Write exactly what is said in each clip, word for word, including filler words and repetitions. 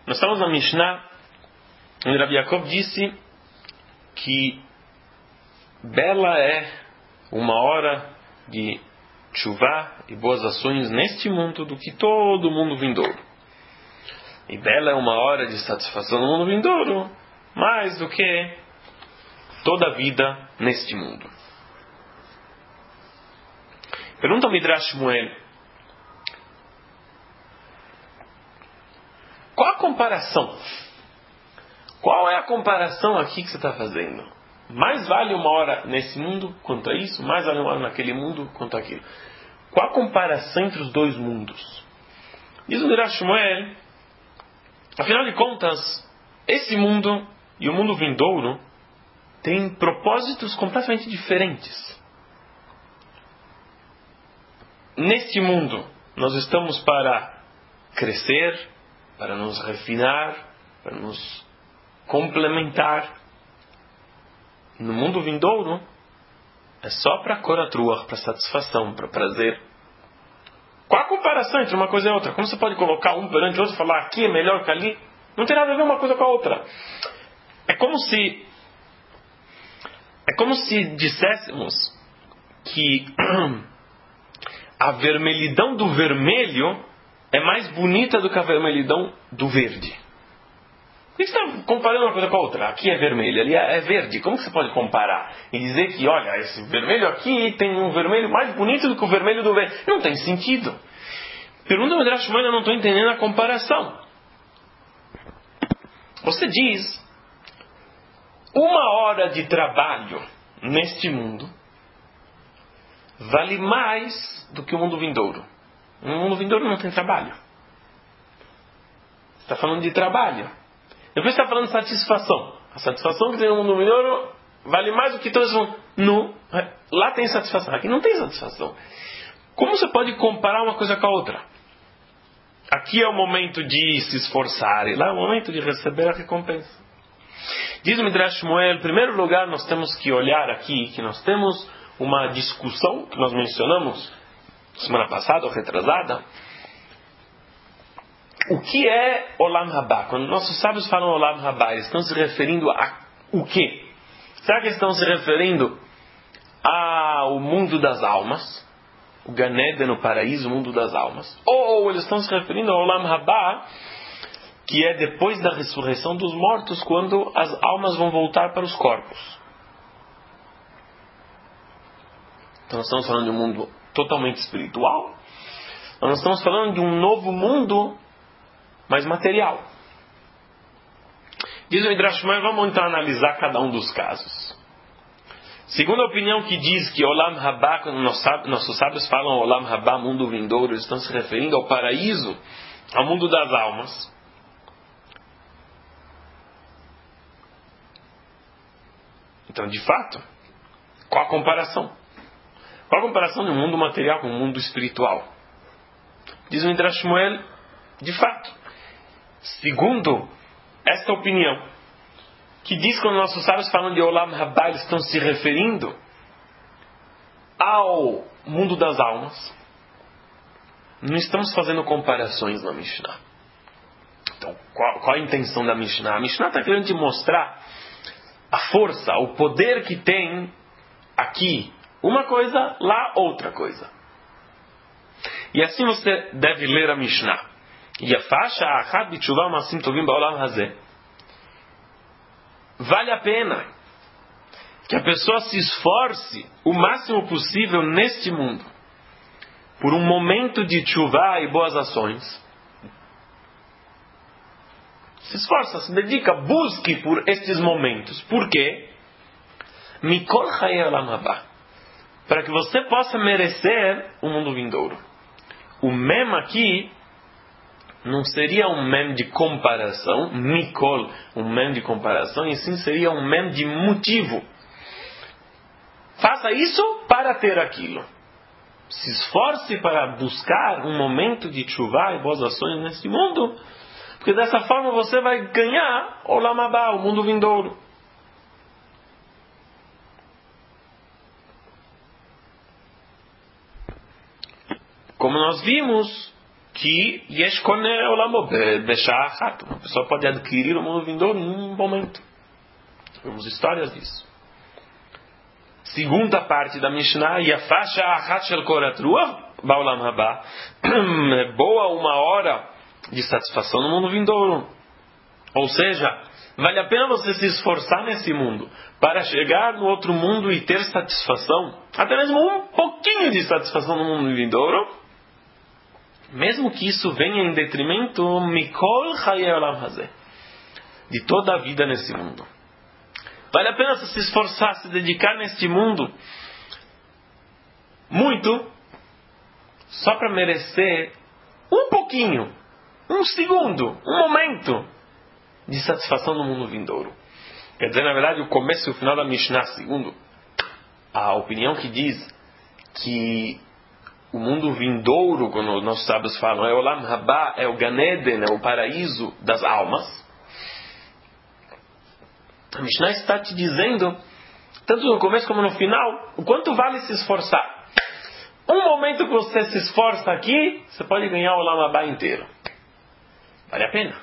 Nós estamos na Mishnah, onde Rabi Yaakov disse que bela é uma hora de chuva e boas ações neste mundo do que todo mundo vindouro. E bela é uma hora de satisfação no mundo vindouro, mais do que toda a vida neste mundo. Pergunta ao Midrash Shmuel: qual a comparação? Qual é a comparação aqui que você está fazendo? Mais vale uma hora nesse mundo quanto a isso, mais vale uma hora naquele mundo quanto a aquilo. Qual a comparação entre os dois mundos? Diz o Midrash Shmuel, afinal de contas, esse mundo e o mundo vindouro têm propósitos completamente diferentes. Neste mundo, nós estamos para crescer, para nos refinar, para nos complementar. No mundo vindouro, é só para coratrua, para satisfação, para prazer. Qual a comparação entre uma coisa e outra? Como você pode colocar um perante o outro e falar aqui é melhor que ali? Não tem nada a ver uma coisa com a outra. É como se é como se disséssemos que a vermelhidão do vermelho é mais bonita do que a vermelhidão do verde. Por que você está comparando uma coisa com a outra? Aqui é vermelho, ali é verde. Como que você pode comparar e dizer que, olha, esse vermelho aqui tem um vermelho mais bonito do que o vermelho do verde? Não tem sentido. Pergunta ao Midrash Shmuel, eu não estou entendendo a comparação. Você diz, uma hora de trabalho neste mundo vale mais do que o mundo vindouro. No mundo vindouro não tem trabalho. Você está falando de trabalho. Depois você está falando de satisfação. A satisfação que tem no mundo vindouro vale mais do que todos vão. No, lá tem satisfação. Aqui não tem satisfação. Como você pode comparar uma coisa com a outra? Aqui é o momento de se esforçar e lá é o momento de receber a recompensa. Diz o Midrash Shmuel, em primeiro lugar nós temos que olhar aqui que nós temos uma discussão que nós mencionamos semana passada ou retrasada. O que é Olam Haba? Quando nossos sábios falam Olam Haba, eles estão se referindo a o quê? Será que eles estão se referindo ao mundo das almas? O Gan Eden, o paraíso, o mundo das almas? Ou eles estão se referindo ao Olam Haba, que é depois da ressurreição dos mortos, quando as almas vão voltar para os corpos? Então nós estamos falando de um mundo totalmente espiritual. Nós estamos falando de um novo mundo mais material. Diz o Midrash Shmuel, vamos então analisar cada um dos casos. Segundo a opinião que diz que Olam Haba, quando nossos sábios falam Olam Haba, mundo vindouro, eles estão se referindo ao paraíso, ao mundo das almas. Então, de fato, qual a comparação? Qual a comparação do mundo material com o mundo espiritual? Diz o Midrash Shmuel, de fato, segundo esta opinião, que diz que quando nossos sábios falam de Olam Haba, eles estão se referindo ao mundo das almas. Não estamos fazendo comparações na Mishnah. Então, qual, qual a intenção da Mishnah? A Mishnah está querendo te mostrar a força, o poder que tem aqui uma coisa, lá outra coisa. E assim você deve ler a Mishnah. Yafasha achad b'tshuva ma'asim tovim ba'olam hazeh. Vale a pena que a pessoa se esforce o máximo possível neste mundo por um momento de tshuva e boas ações. Se esforça, se dedica, busque por estes momentos. Por quê? Mikol chayei olam haba. Para que você possa merecer o mundo vindouro. O mem aqui não seria um mem de comparação, mikol, um mem de comparação, e sim seria um mem de motivo. Faça isso para ter aquilo. Se esforce para buscar um momento de tshuva e boas ações neste mundo, porque dessa forma você vai ganhar Olam Haba, o mundo vindouro. Como nós vimos, que Yeshkone Olamo Besha'achat. Uma pessoa pode adquirir o mundo vindouro em um momento. Temos histórias disso. Segunda parte da Mishnah, Yafá Sha'achat Shel Korat Ruach Ba'olam Haba. Boa uma hora de satisfação no mundo vindouro. Ou seja, vale a pena você se esforçar nesse mundo para chegar no outro mundo e ter satisfação, até mesmo um pouquinho de satisfação no mundo vindouro, mesmo que isso venha em detrimento Mikol Chaye Olam Hazeh, de toda a vida nesse mundo. Vale a pena você se esforçar, se dedicar neste mundo muito, só para merecer um pouquinho, um segundo, um momento de satisfação no mundo vindouro. Quer dizer, na verdade, o começo e o final da Mishnah, segundo a opinião que diz que o mundo vindouro, quando os nossos sábios falam, é o Olam Haba, é o Gan Eden, é o paraíso das almas. A Mishnah está te dizendo, tanto no começo como no final, o quanto vale se esforçar. Um momento que você se esforça aqui, você pode ganhar o Olam Haba inteiro. Vale a pena.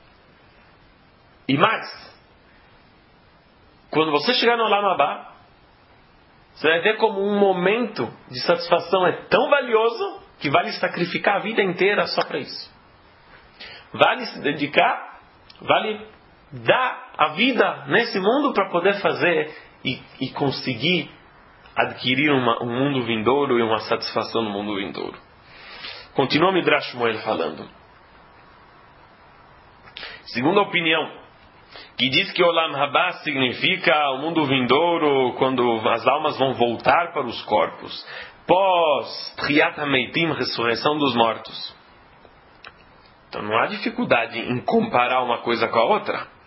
E mais, quando você chegar no Olam Haba, você vai ver como um momento de satisfação é tão valioso que vale sacrificar a vida inteira só para isso. Vale se dedicar, vale dar a vida nesse mundo para poder fazer e, e conseguir adquirir uma, um mundo vindouro e uma satisfação no mundo vindouro. Continua Midrash Shmuel falando. Segundo a opinião, que diz que Olam Haba significa o mundo vindouro quando as almas vão voltar para os corpos, pós Tchiyat HaMeitim, ressurreição dos mortos. Então não há dificuldade em comparar uma coisa com a outra.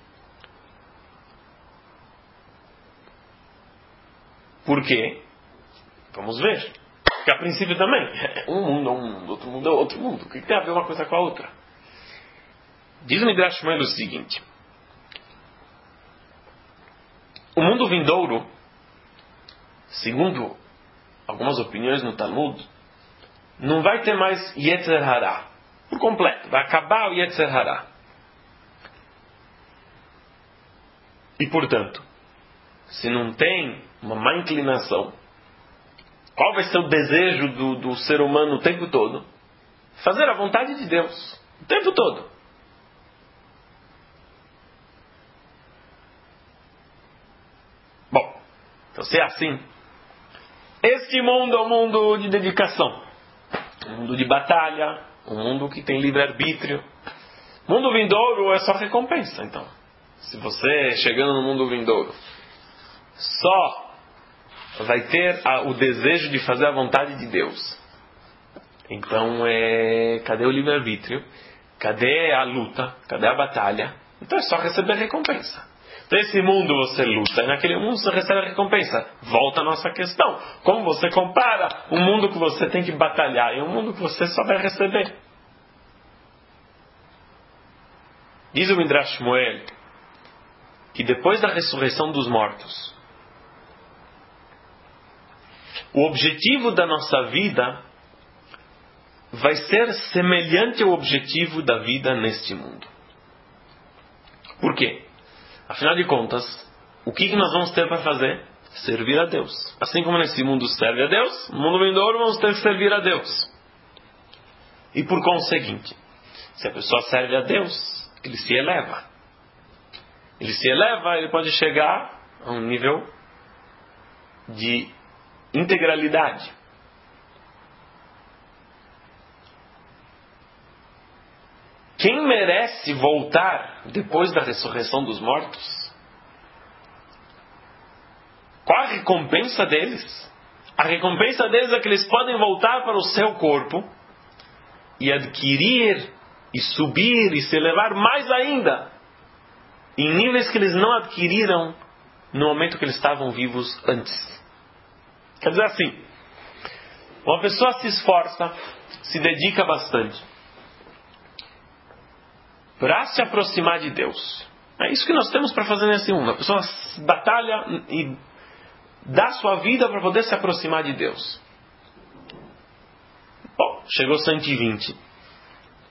Por quê? Vamos ver. Porque a princípio também, um mundo é um mundo, outro mundo é outro mundo. O que tem a ver uma coisa com a outra? Diz o Midrash Shmuel o seguinte: o mundo vindouro, segundo algumas opiniões no Talmud, não vai ter mais Yetzer Hara por completo. Vai acabar o Yetzer Hara. E portanto, se não tem uma má inclinação, qual vai ser o desejo do, do ser humano o tempo todo? Fazer a vontade de Deus o tempo todo. Bom, então se é assim, este mundo é um mundo de dedicação, um mundo de batalha, um mundo que tem livre-arbítrio. Mundo vindouro é só recompensa. Então, se você chegando no mundo vindouro só vai ter a, o desejo de fazer a vontade de Deus, então é, cadê o livre-arbítrio? Cadê a luta? Cadê a batalha? Então é só receber recompensa. Nesse mundo você luta, e naquele mundo você recebe a recompensa. Volta a nossa questão. Como você compara um mundo que você tem que batalhar e um mundo que você só vai receber? Diz o Midrash Shmuel que depois da ressurreição dos mortos, o objetivo da nossa vida vai ser semelhante ao objetivo da vida neste mundo. Por quê? Afinal de contas, o que nós vamos ter para fazer? Servir a Deus. Assim como nesse mundo serve a Deus, no mundo vindouro vamos ter que servir a Deus. E por conseguinte, se a pessoa serve a Deus, ele se eleva. Ele se eleva, ele pode chegar a um nível de integralidade. Quem merece voltar depois da ressurreição dos mortos? Qual a recompensa deles? A recompensa deles é que eles podem voltar para o seu corpo e adquirir e subir e se elevar mais ainda em níveis que eles não adquiriram no momento que eles estavam vivos antes. Quer dizer assim, uma pessoa se esforça, se dedica bastante para se aproximar de Deus. É isso que nós temos para fazer nesse mundo. A pessoa batalha e dá sua vida para poder se aproximar de Deus. Bom, chegou cento e vinte.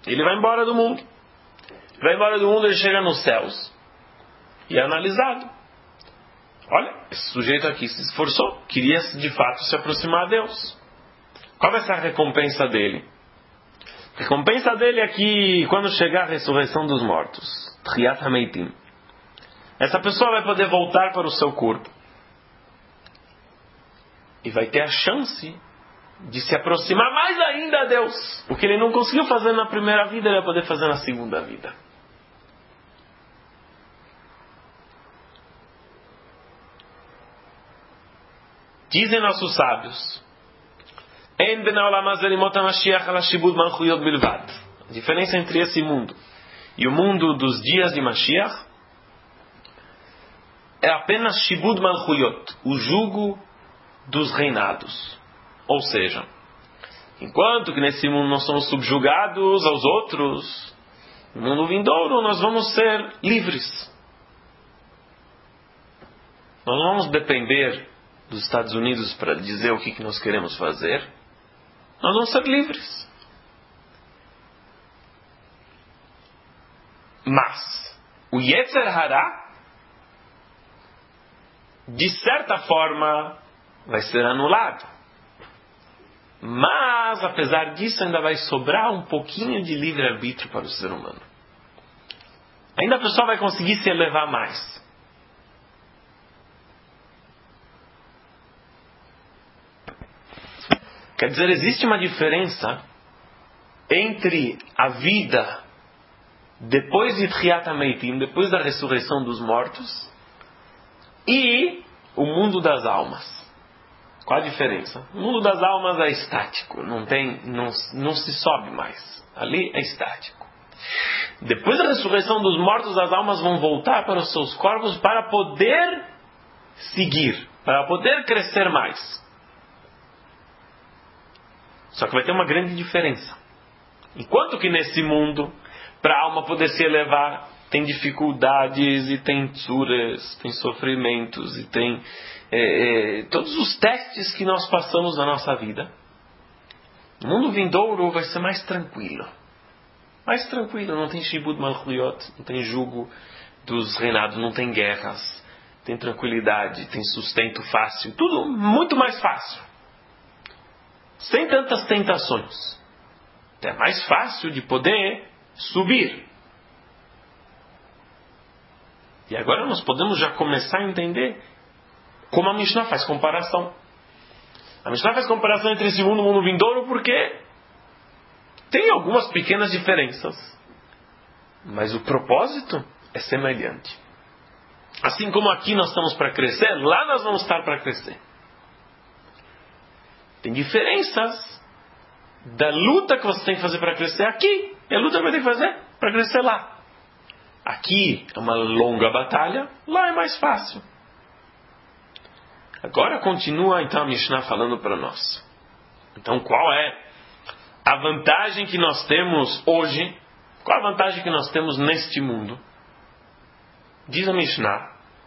Ele vai embora do mundo. Ele vai embora do mundo, ele chega nos céus. E é analisado. Olha, esse sujeito aqui se esforçou, queria de fato se aproximar a Deus. Qual vai ser a recompensa dele? A recompensa dele é que quando chegar a ressurreição dos mortos, Tchiyat HaMeitim, essa pessoa vai poder voltar para o seu corpo e vai ter a chance de se aproximar mais ainda a Deus. O que ele não conseguiu fazer na primeira vida, ele vai poder fazer na segunda vida. Dizem nossos sábios, a diferença entre esse mundo e o mundo dos dias de Mashiach é apenas Shibud Malchuyot, o jugo dos reinados. Ou seja, enquanto que nesse mundo nós somos subjugados aos outros, no mundo vindouro nós vamos ser livres. Nós não vamos depender dos Estados Unidos para dizer o que nós queremos fazer. Nós vamos ser livres. Mas o Yetzer Hara, de certa forma, vai ser anulado. Mas, apesar disso, ainda vai sobrar um pouquinho de livre-arbítrio para o ser humano. Ainda a pessoa vai conseguir se elevar mais. Quer dizer, existe uma diferença entre a vida depois de Tchiyat HaMeitim, depois da ressurreição dos mortos, e o mundo das almas. Qual a diferença? O mundo das almas é estático, não tem, não, não se sobe mais. Ali é estático. Depois da ressurreição dos mortos, as almas vão voltar para os seus corpos para poder seguir, para poder crescer mais. Só que vai ter uma grande diferença. Enquanto que nesse mundo, para a alma poder se elevar, tem dificuldades e tem tsuras, tem sofrimentos e tem é, é, todos os testes que nós passamos na nossa vida. O mundo vindouro vai ser mais tranquilo. Mais tranquilo, não tem Shibud Malchuyot, não tem jugo dos reinados, não tem guerras, tem tranquilidade, tem sustento fácil, tudo muito mais fácil. Sem tantas tentações. É mais fácil de poder subir. E agora nós podemos já começar a entender como a Mishnah faz comparação. A Mishnah faz comparação entre esse mundo e o mundo vindouro porque tem algumas pequenas diferenças. Mas o propósito é semelhante. Assim como aqui nós estamos para crescer, lá nós vamos estar para crescer. Tem diferenças da luta que você tem que fazer para crescer aqui e a luta que você tem que fazer para crescer lá. Aqui é uma longa batalha, lá é mais fácil. Agora continua então a Mishnah falando para nós. Então qual é a vantagem que nós temos hoje? Qual a vantagem que nós temos neste mundo? Diz a Mishnah,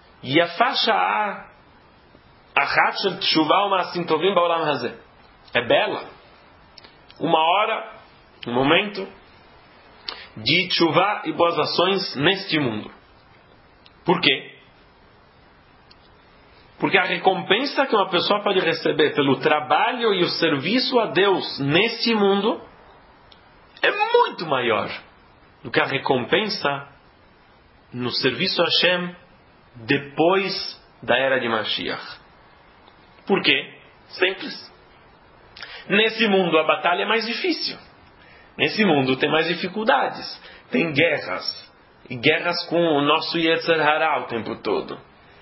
é bela uma hora, um momento de tshuva e boas ações neste mundo. Por quê? Porque a recompensa que uma pessoa pode receber pelo trabalho e o serviço a Deus neste mundo é muito maior do que a recompensa no serviço a Hashem depois da era de Mashiach. Por quê? Simples. Nesse mundo a batalha é mais difícil. Nesse mundo tem mais dificuldades. Tem guerras. E guerras com o nosso Yetzer Hara o tempo todo.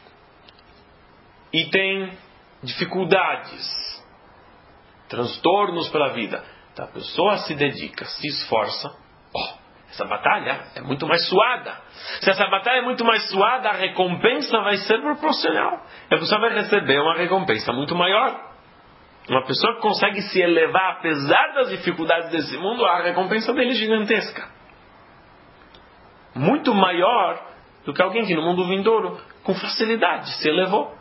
E tem dificuldades. Transtornos para a vida. Então a pessoa se dedica, se esforça. Oh, essa batalha é muito mais suada. Se essa batalha é muito mais suada, a recompensa vai ser proporcional. A pessoa vai receber uma recompensa muito maior. Uma pessoa que consegue se elevar apesar das dificuldades desse mundo, a recompensa dele é gigantesca. Muito maior do que alguém que no mundo vindouro, com facilidade, se elevou.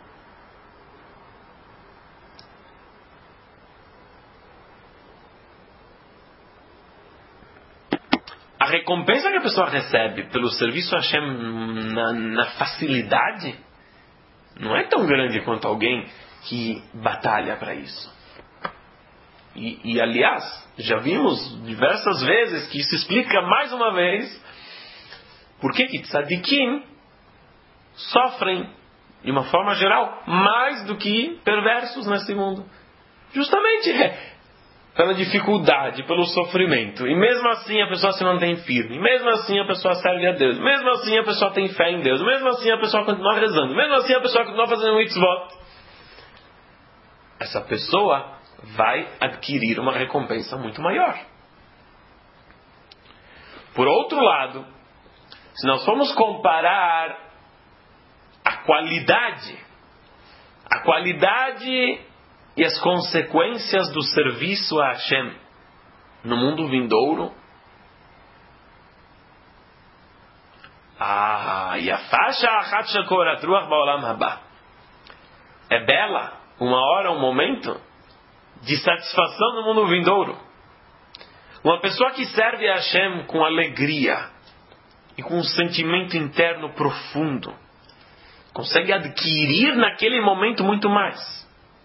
recompensa que a pessoa recebe pelo serviço a Hashem na, na facilidade não é tão grande quanto alguém que batalha para isso. E, e aliás, já vimos diversas vezes que isso explica mais uma vez por que que tzadikim sofrem, de uma forma geral, mais do que perversos nesse mundo. Justamente é pela dificuldade, pelo sofrimento. E mesmo assim a pessoa se mantém firme. Mesmo assim a pessoa serve a Deus. Mesmo assim a pessoa tem fé em Deus. Mesmo assim a pessoa continua rezando. Mesmo assim a pessoa continua fazendo mitzvot. Essa pessoa vai adquirir uma recompensa muito maior. Por outro lado, se nós formos comparar a qualidade, a qualidade e as consequências do serviço a Hashem no mundo vindouro, ah, e a faixa é bela, uma hora, um momento de satisfação no mundo vindouro. Uma pessoa que serve a Hashem com alegria e com um sentimento interno profundo consegue adquirir naquele momento muito mais.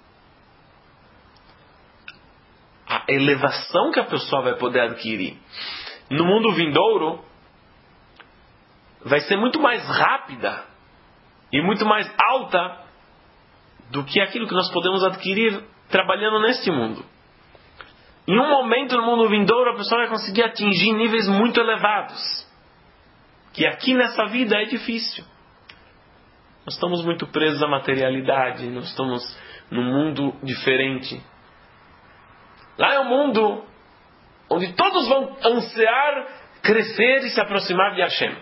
A elevação que a pessoa vai poder adquirir no mundo vindouro vai ser muito mais rápida e muito mais alta do que aquilo que nós podemos adquirir trabalhando neste mundo. Em um momento no mundo vindouro a pessoa vai conseguir atingir níveis muito elevados, que aqui nessa vida é difícil. Nós estamos muito presos à materialidade, nós estamos num mundo diferente. Lá é um mundo onde todos vão ansiar crescer e se aproximar de Hashem.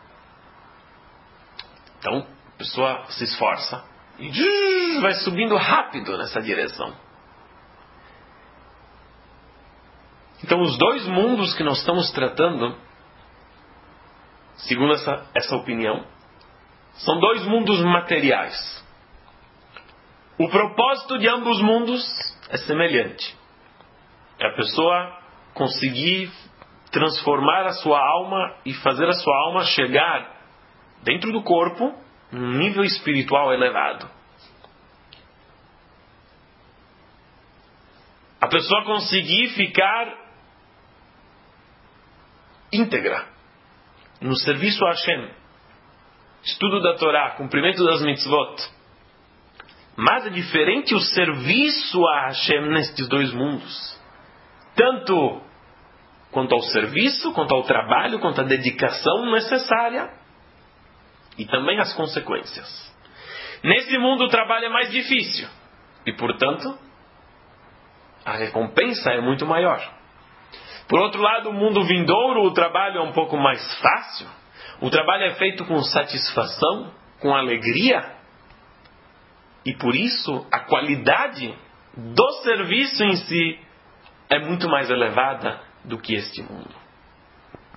Então, a pessoa se esforça e vai subindo rápido nessa direção. Então, os dois mundos que nós estamos tratando, segundo essa, essa opinião, são dois mundos materiais. O propósito de ambos os mundos é semelhante. É a pessoa conseguir transformar a sua alma e fazer a sua alma chegar dentro do corpo num nível espiritual elevado. A pessoa conseguir ficar íntegra no serviço a Hashem, estudo da Torá, cumprimento das mitzvot. Mas é diferente o serviço a Hashem nestes dois mundos. Tanto quanto ao serviço, quanto ao trabalho, quanto à dedicação necessária e também as consequências. Nesse mundo o trabalho é mais difícil e, portanto, a recompensa é muito maior. Por outro lado, o mundo vindouro, o trabalho é um pouco mais fácil. O trabalho é feito com satisfação, com alegria, e por isso a qualidade do serviço em si é muito mais elevada do que este mundo.